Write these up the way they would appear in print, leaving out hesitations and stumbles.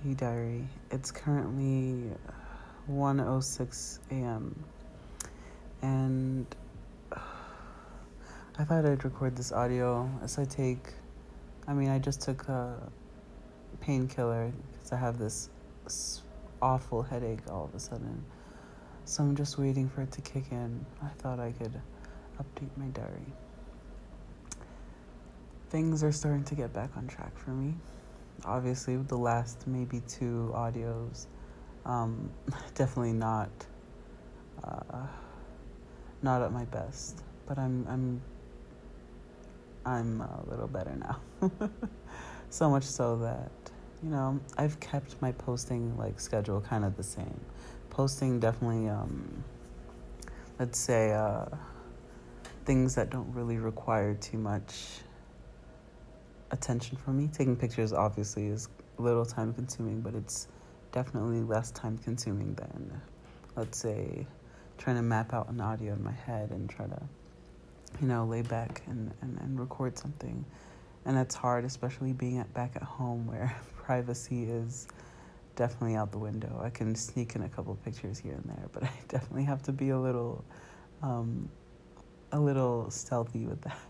Hey Diary, it's currently 1:06 a.m. and I thought I'd record this audio as I just took a painkiller because I have this awful headache all of a sudden. So I'm just waiting for it to kick in. I thought I could update my diary. Things are starting to get back on track for me. Obviously, with the last maybe 2 audios, definitely not at my best, but I'm a little better now. So much so that I've kept my posting schedule kind of the same. Posting definitely let's say things that don't really require too much attention from me. Taking pictures obviously is a little time consuming, but it's definitely less time consuming than, let's say, trying to map out an audio in my head and try to lay back and record something. And that's hard, especially being back at home where privacy is definitely out the window. I can sneak in a couple pictures here and there, but I definitely have to be a little stealthy with that.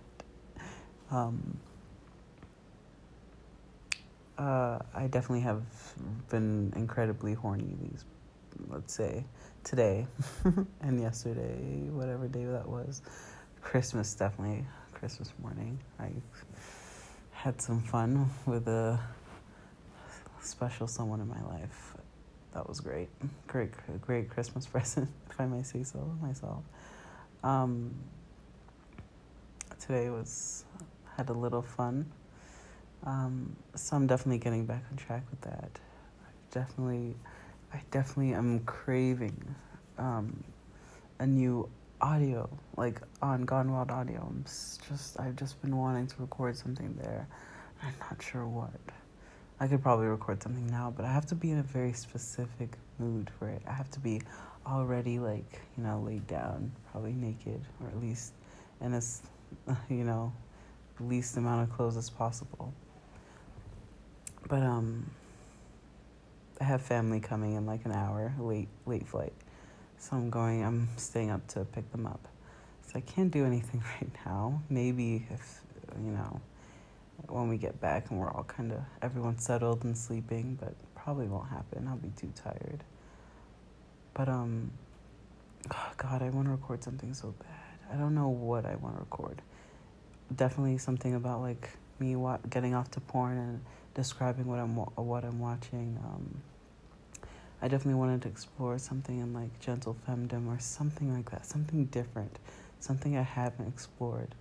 I definitely have been incredibly horny let's say, today and yesterday, whatever day that was. Christmas morning. I had some fun with a special someone in my life. That was great. Great Christmas present, if I may say so myself. Today had a little fun. So I'm definitely getting back on track with that. I definitely am craving a new audio, like on Gone Wild Audio. I've just been wanting to record something there. I'm not sure what. I could probably record something now, but I have to be in a very specific mood for it. I have to be already laid down, probably naked, or at least in as least amount of clothes as possible. But I have family coming in an hour, late flight. So I'm staying up to pick them up. So I can't do anything right now. Maybe if, when we get back and we're all everyone's settled and sleeping, but probably won't happen. I'll be too tired. But, oh God, I want to record something so bad. I don't know what I want to record. Definitely something about me getting off to porn and describing what I'm watching. I definitely wanted to explore something in gentle femdom or something like that, something different, something I haven't explored.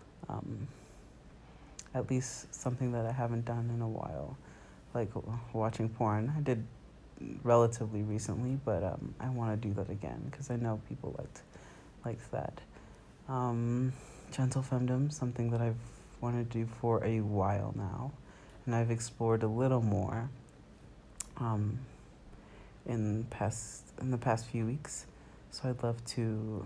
At least something that I haven't done in a while, like watching porn. I did relatively recently, but I want to do that again because I know people liked that. Gentle femdom, something that I've wanted to do for a while now, and I've explored a little more in the past few weeks. So I'd love to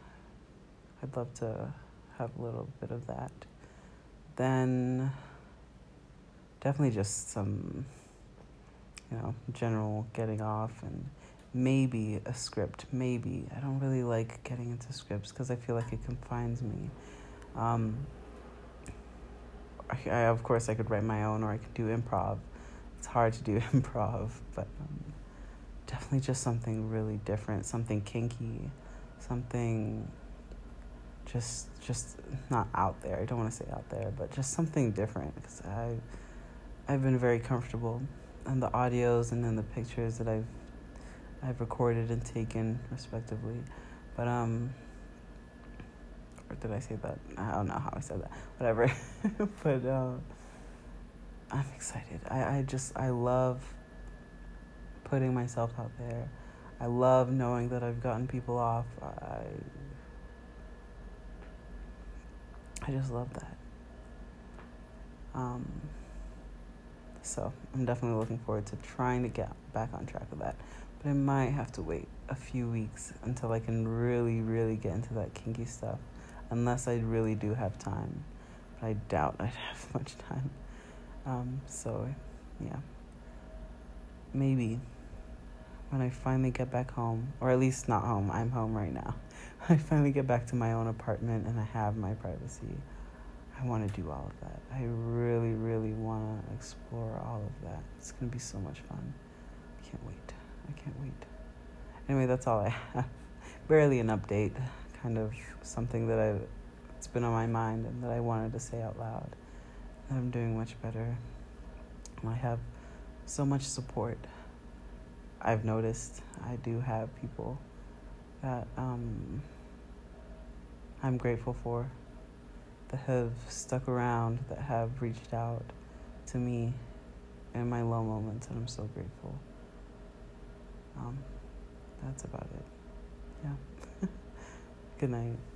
have a little bit of that. Then definitely just some general getting off, and maybe a script. Maybe. I don't really like getting into scripts because I feel like it confines me. Of course I could write my own, or I could do improv. It's hard to do improv, but definitely just something really different, something kinky, something just not out there. I don't want to say out there, but just something different, because I've been very comfortable in the audios and in the pictures that I've recorded and taken respectively. But or did I say that? I don't know how I said that. Whatever. But I'm excited. I love putting myself out there. I love knowing that I've gotten people off. I just love that. So I'm definitely looking forward to trying to get back on track with that. But I might have to wait a few weeks until I can really, really get into that kinky stuff. Unless I really do have time. But I doubt I'd have much time. So, yeah. maybe when I finally get back home, or at least not home, I'm home right now. When I finally get back to my own apartment and I have my privacy, I want to do all of that. I really, really want to explore all of that. It's going to be so much fun. I can't wait. I can't wait. Anyway, that's all I have. Barely an update, kind of something that it's been on my mind and that I wanted to say out loud. That I'm doing much better. I have so much support. I've noticed I do have people that I'm grateful for, that have stuck around, that have reached out to me in my low moments, and I'm so grateful. That's about it. Yeah. Good night.